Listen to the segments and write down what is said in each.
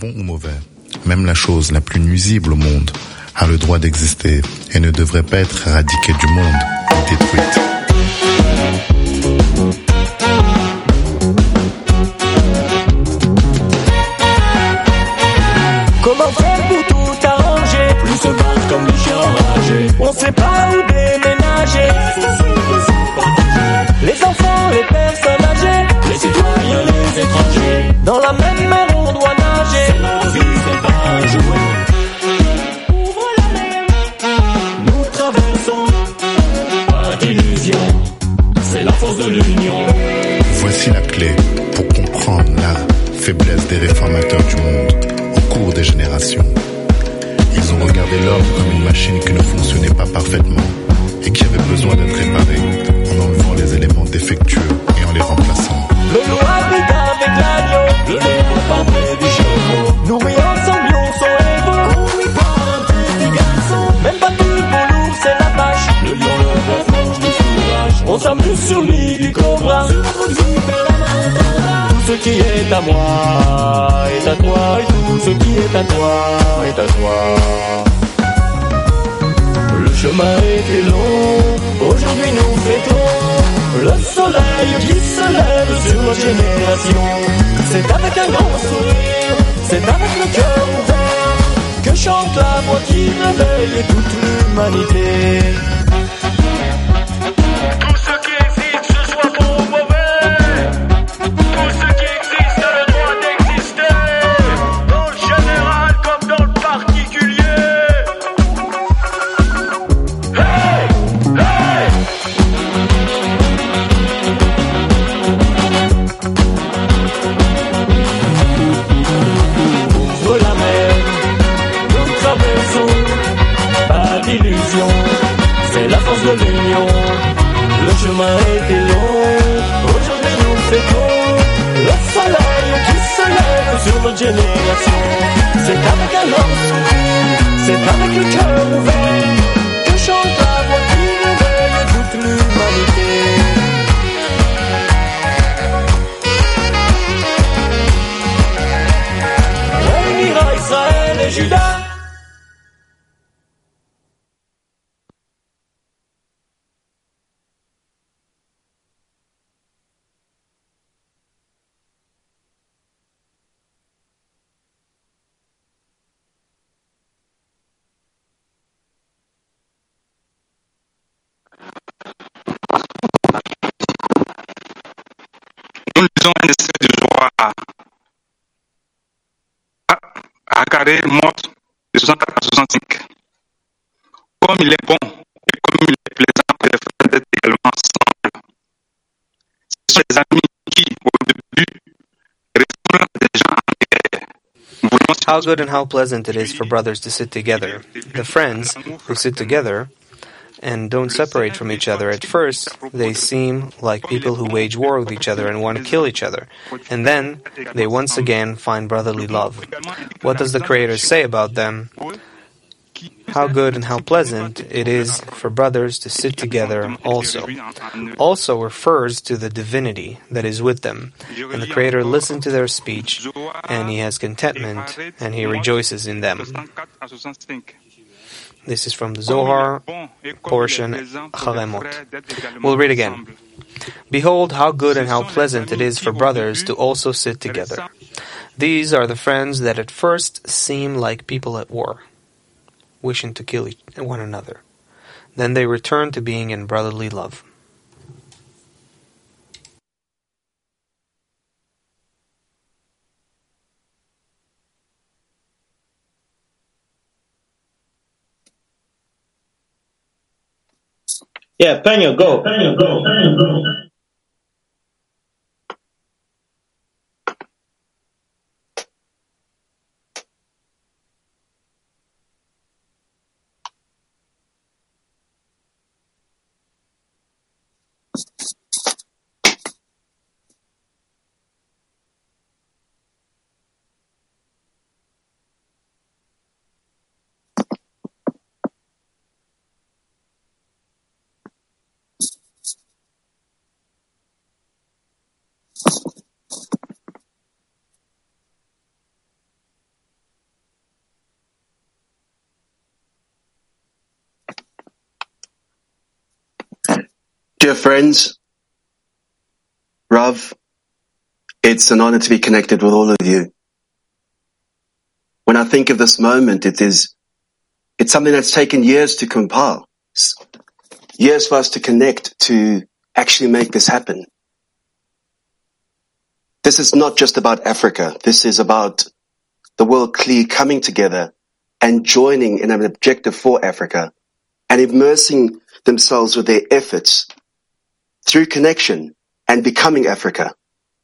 bon ou mauvais, même la chose la plus nuisible au monde a le droit d'exister et ne devrait pas être éradiquée du monde ou détruite. Comment faire pour tout arranger? Plus se battre comme des chiens enragés. On sait pas où déménager. Les enfants, les personnes âgées, les citoyens, les étrangers. Dans la même mer on doit nager. C'est notre vie, c'est pas un jouet. Ouvre la mer, nous traversons. Pas d'illusion, c'est la force de l'union. Voici la clé pour comprendre la faiblesse des réformateurs du monde au cours des générations. Ils ont regardé l'homme comme une machine qui ne fonctionnait pas parfaitement et qui avait besoin d'être réparée en enlevant les éléments défectueux et en les remplaçant. Le loup habite avec l'agneau, le léopard près du chevaux. Nourris ensemble, on sont héros. Couru par un petit garçon. Même pas tout pour l'ours, c'est la vache. Le lion, le bœuf, mange du fourrage. On s'amuse sur l'île du cobra. Sur notre vie, fait la main. Tout ce qui est à moi est à toi, et tout ce qui est à toi est à toi. Le chemin était long, aujourd'hui nous fêtons le soleil qui se lève sur notre génération. C'est avec un grand sourire, c'est avec le cœur ouvert que chante la voix qui réveille toute l'humanité. Tout ce qui existe, ce soit bon ou mauvais, tout ce qui existe a le droit d'exister, dans le général comme dans le particulier. Hey! Hey! Ouvre la mer, nous traversons, pas d'illusion, c'est la force de l'union. Le chemin était long, aujourd'hui nous fêtons le soleil qui se lève sur notre génération. C'est avec un grand sourire, c'est avec le cœur ouvert que chante la voix qui réveille toute l'humanité. Réunira Israël et Juda. Nous lisons un essai du roi Carré, mort de 64 à 65. Comme il est bon et comme il est plaisant pour les frères d'être également ensemble. Ce sont les amis qui, au début, ressemblent à des gens en guerre. How good and how pleasant it is for brothers to sit together. The friends who sit together and don't separate from each other. At first, they seem like people who wage war with each other and want to kill each other. And then, they once again find brotherly love. What does the Creator say about them? How good and how pleasant it is for brothers to sit together also. Also refers to the divinity that is with them. And the Creator listens to their speech, and He has contentment, and He rejoices in them. This is from the Zohar, portion Charemot. We'll read again. Behold, how good and how pleasant it is for brothers to also sit together. These are the friends that at first seem like people at war, wishing to kill one another. Then they return to being in brotherly love. Yeah, Pena, go. Dear friends, Rav, it's an honor to be connected with all of you. When I think of this moment, it's something that's taken years to compile, years for us to connect, to actually make this happen. This is not just about Africa. This is about the world clearly coming together and joining in an objective for Africa and immersing themselves with their efforts through connection and becoming Africa.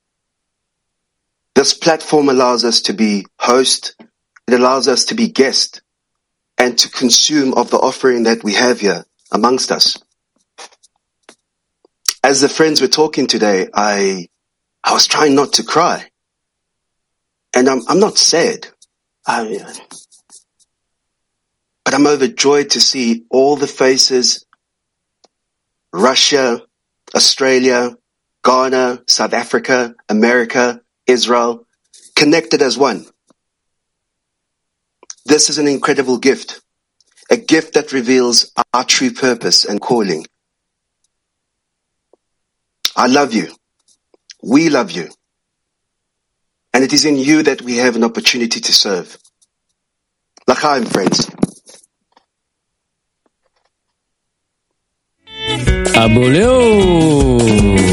This platform allows us to be host, it allows us to be guest, and to consume of the offering that we have here amongst us. As the friends were talking today, I was trying not to cry. And I'm not sad. But I'm overjoyed to see all the faces, Russia, Australia, Ghana, South Africa, America, Israel, connected as one. This is an incredible gift, a gift that reveals our true purpose and calling. I love you. We love you. And it is in you that we have an opportunity to serve. L'chaim, friends. Aboleo.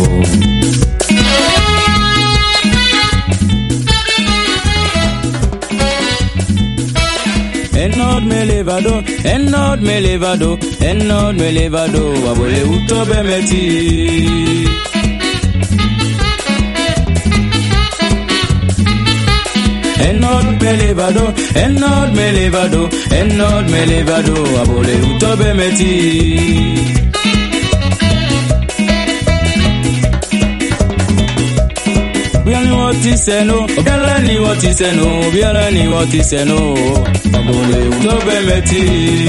Enod me levado, abole utobe meti. Enod me levado, abole utobe meti. Biarani what is no, abole utobe meti.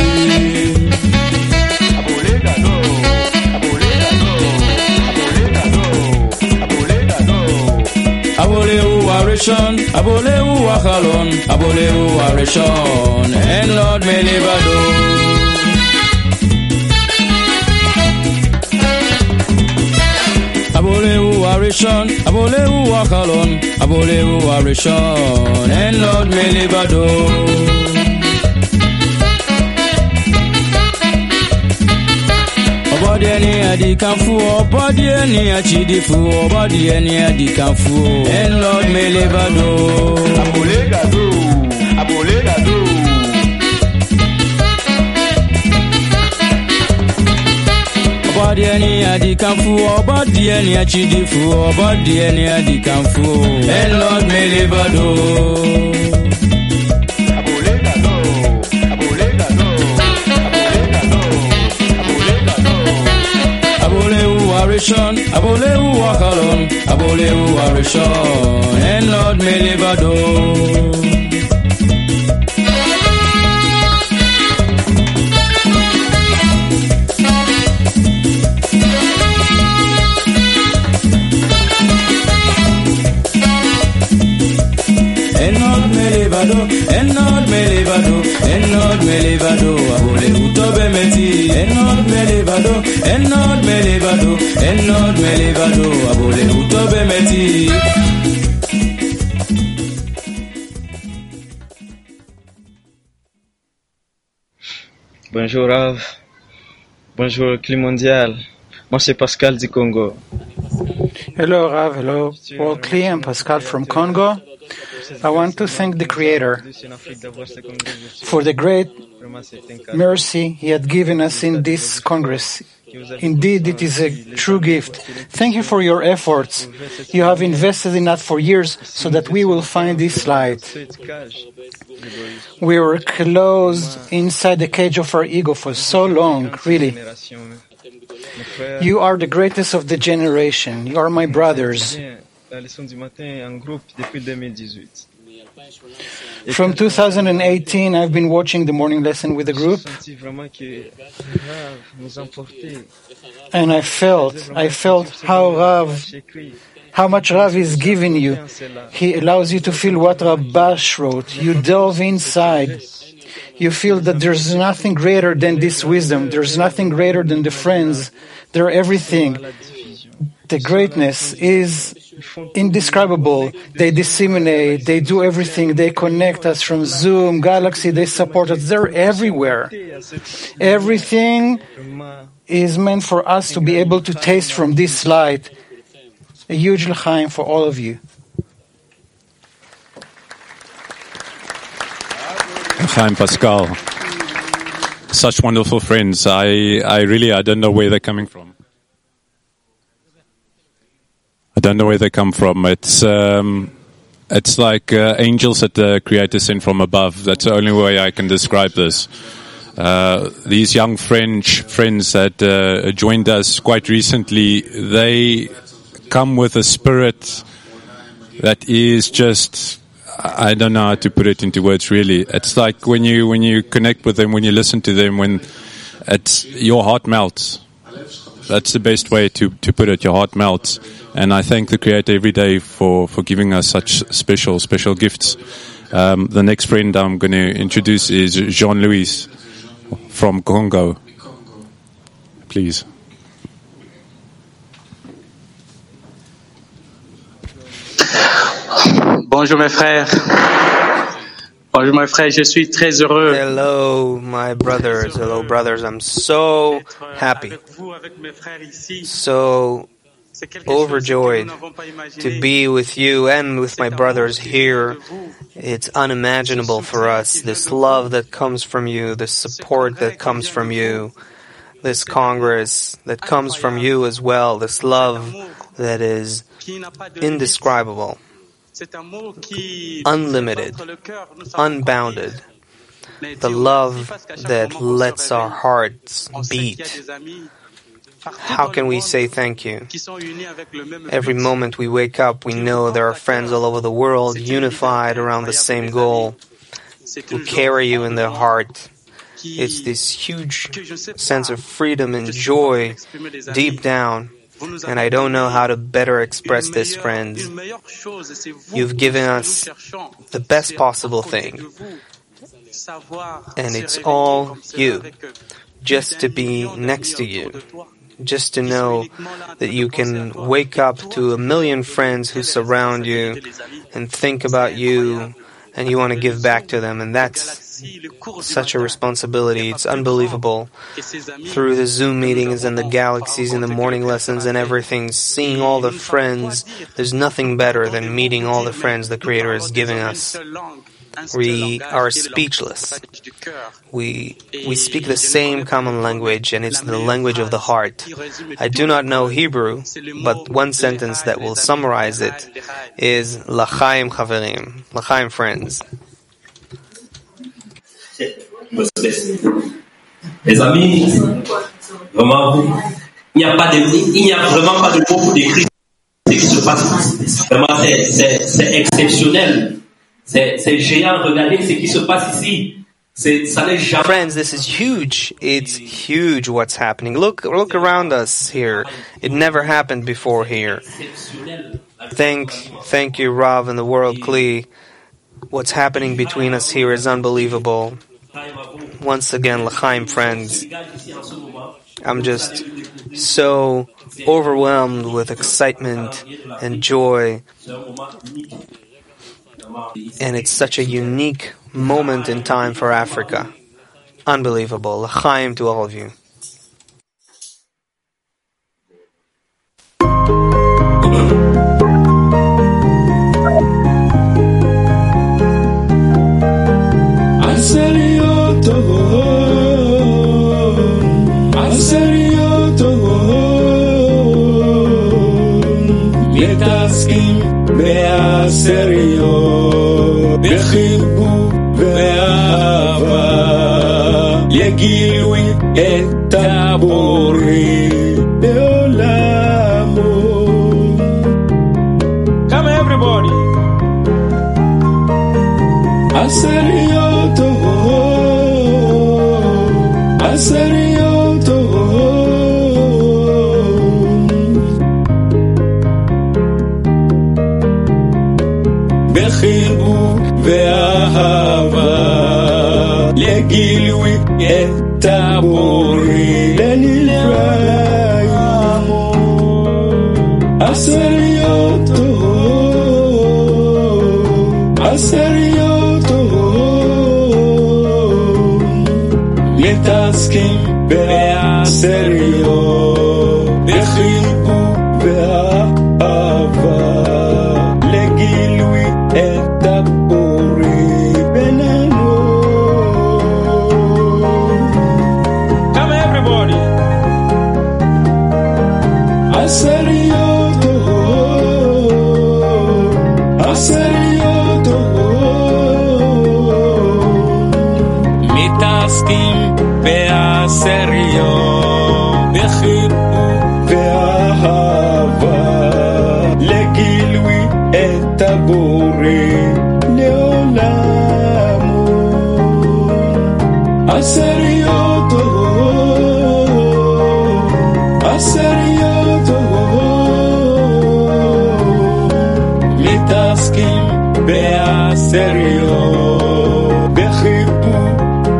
Aboleu achalon, aboleu arishon, and Lord me levado. Aboleu achalon, aboleu arishon, and Lord me levado. Obadi eni adikanfu, obadi eni achidifu, obadi eni adikanfu, and Lord me levado. Abolegado. Obadi eni adikanfu, obadi eni achidifu, obadi eni adikanfu, and Lord me levado. Aboleu achalon, aboleu arishon, and Lord me levado. Enod me levado, abole utobe meti. Enod me levado, abole utobe meti. Bonjour Rav, bonjour Cli Mondial. Moi c'est Pascal du Congo. Hello Rav, hello. Well, Cli and Pascal from Congo. I want to thank the Creator for the great mercy He had given us in this Congress. Indeed, it is a true gift. Thank you for your efforts. You have invested in us for years so that we will find this light. We were closed inside the cage of our ego for so long, really. You are the greatest of the generation. You are my brothers. From 2018, I've been watching the morning lesson with the group, and I felt how much Rav is giving you. He allows you to feel what Rabash wrote. You delve inside. you feel that there's nothing greater than this wisdom. There's nothing greater than the friends. They're everything. The greatness is indescribable. They disseminate, they do everything, they connect us from Zoom, Galaxy, they support us, they're everywhere. Everything is meant for us to be able to taste from this light. A huge l'chaim for all of you. L'chaim Pascal. Such wonderful friends. I don't know where they're coming from. I don't know where they come from. It's like angels that the Creator sent from above. That's the only way I can describe this. These young French friends that joined us quite recently, they come with a spirit that is just, I don't know how to put it into words really. It's like when you connect with them, when you listen to them, when it's your heart melts. That's the best way to put it, your heart melts. And I thank the Creator every day for giving us such special gifts. The next friend I'm going to introduce is Jean-Louis from Congo. Please. Bonjour mes frères. Bonjour mes frères, je suis très heureux. Hello, my brothers. Hello, brothers. I'm so happy, so overjoyed to be with you and with my brothers here. It's unimaginable for us, this love that comes from you, this support that comes from you, this Congress that comes from you as well, this love that is indescribable, unlimited, unbounded, the love that lets our hearts beat. How can we say thank you? Every moment we wake up, we know there are friends all over the world unified around the same goal, who carry you in their heart. It's this huge sense of freedom and joy deep down, and I don't know how to better express this, friends. You've given us the best possible thing, and it's all you, just to be next to you. Just to know that you can wake up to a million friends who surround you and think about you and you want to give back to them, and that's such a responsibility. It's unbelievable. Through the Zoom meetings and the galaxies and the morning lessons and everything, seeing all the friends, there's nothing better than meeting all the friends the Creator is giving us. We are speechless. We speak the same common language, and it's the language of the heart. I do not know Hebrew, but one sentence that will summarize it is L'chaim Chaverim, L'chaim friends. Les amis, vraiment, il n'y a vraiment pas de mots pour décrire ce qui se passe. Vraiment, c'est exceptionnel. C'est géant, regardez ce qui se passe ici. Friends, this is huge. It's huge what's happening. Look around us here. It never happened before here. Thank you, Rav and the World Kli. What's happening between us here is unbelievable. Once again, L'chaim friends. I'm just so overwhelmed with excitement and joy. And it's such a unique moment in time for Africa. Unbelievable. L'chaim to all of you. בחיבוק ואהבה יגילו את הבורא בעולמו. Come everybody. Aserioto, Aserioto. בחיבוק ואהבה את הבורא לנבראים אסריותו מתעסקים באסריו בחיבוק ואהבה לגילוי את הבורא בינינו. Come everybody. אסריותו מתעסקים באסריו בחיבוק ואהבה לגילוי את הבורא לעולמו. אסריותו מתעסקים באסריו בחיבוק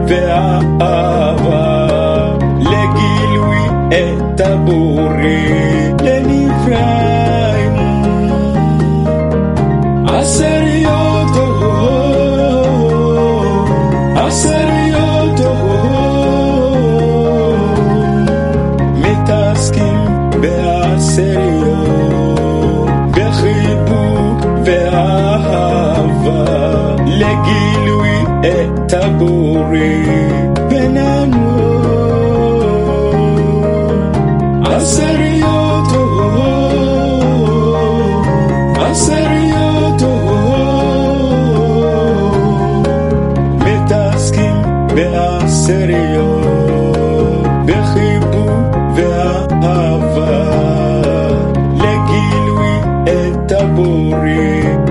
ואהבה לגילוי את הבורא לנבראים אסריותו מתעסקים באסריו בחיבוק ואהבה לגילוי את הבורא בינינו. אסריותו מתעסקים באסריו בחיבוק ואהבה לגילוי את הבורא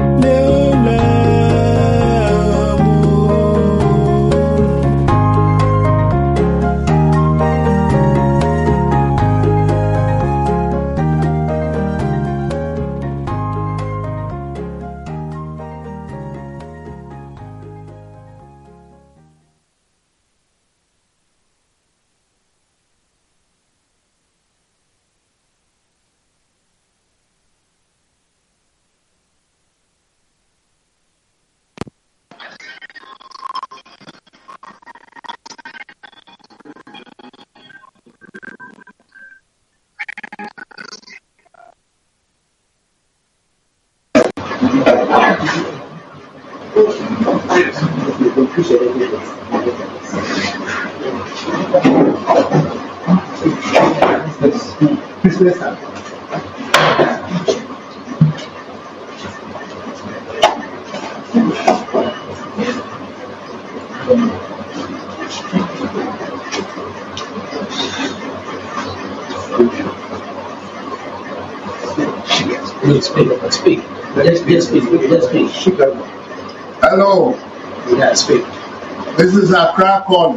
Speak. Hello. Yeah, speak. This is Accra calling.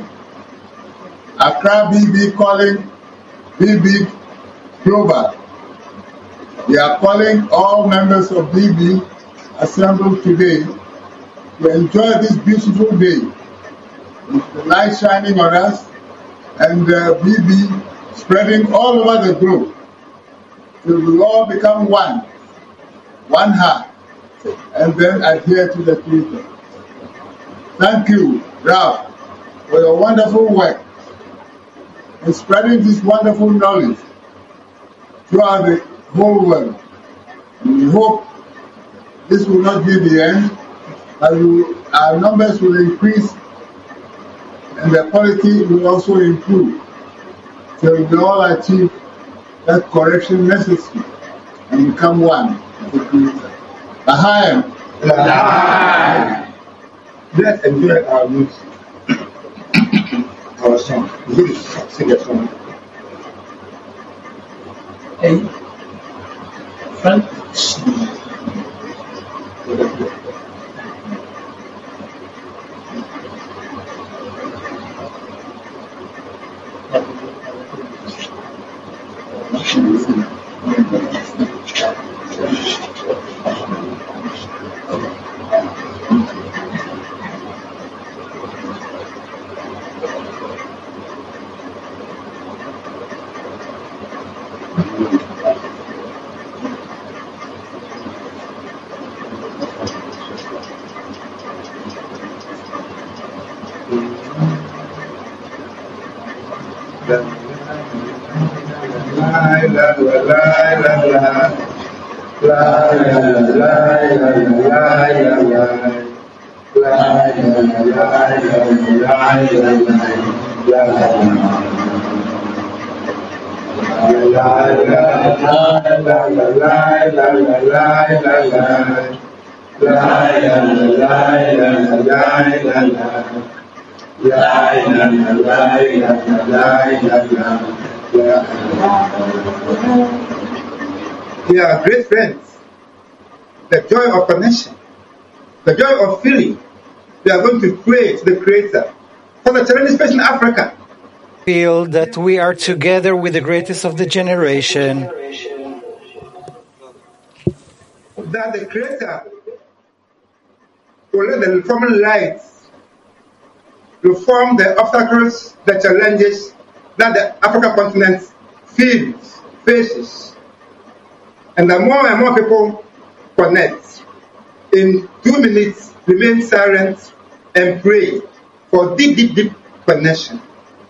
Accra BB calling. BB Global. We are calling all members of BB assembled today to enjoy this beautiful day with the light shining on us and BB spreading all over the globe till we all become one heart, and then adhere to the Creator. Thank you, Ralph, for your wonderful work in spreading this wonderful knowledge throughout the whole world. And we hope this will not be the end, but our numbers will increase and the quality will also improve till we all achieve that correction necessary and become one with the Creator. Baha'im. Let's enjoy our music, our song. We're going to sing a song. Hey, Frank. We are great friends. The joy of connection, the joy of feeling. We are going to pray to the Creator for the challenging space in Africa. Feel that we are together with the greatest of the generation. That the Creator will let the reforming lights reform the obstacles, the challenges that the African continent faces. And the more and more people connect, in 2 minutes, remain silent and pray for deep connection.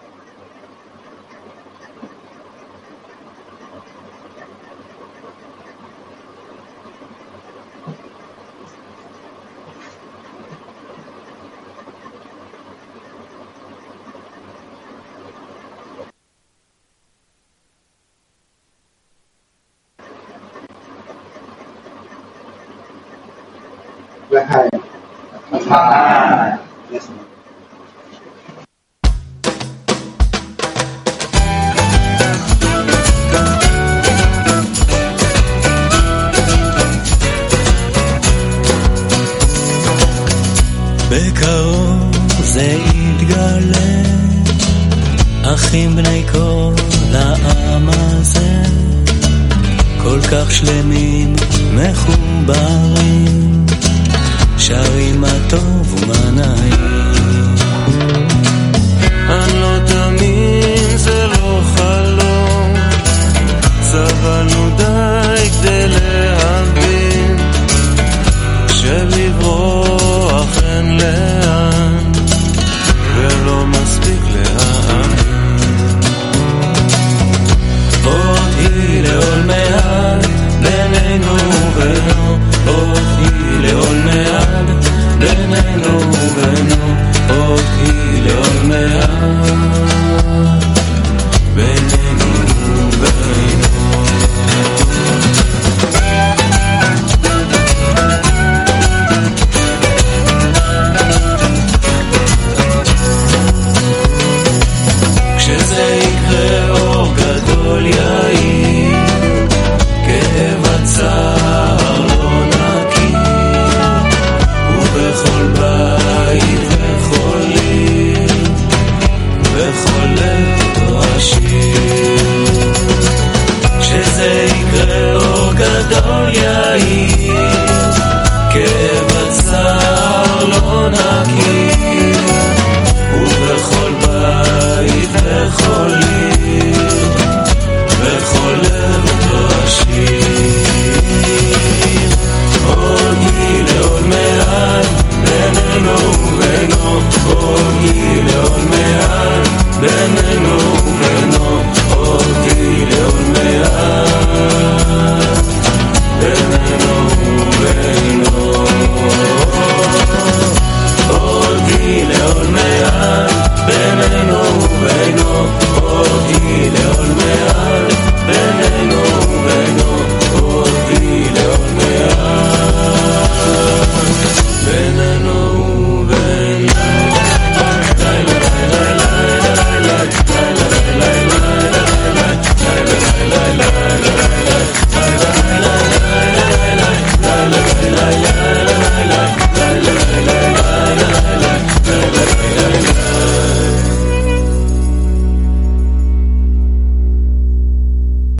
בקרוב זה יתגלה, אחים בני כל העם הזה, כל כך שלמים מחוברים, שרים מה טוב ומה נעים. אני לא תמים, זה לא חלום, סבלנו די כדי להבין שלברוח אין לאן ולא מספיק להאמין. עוד היא לעול מעט בינינו ובינו, עוד היא לעול מעט בינינו ובינו, עוד היא לעול מעט בינינו ובינו. כשזה יקרה אור גדול יאיר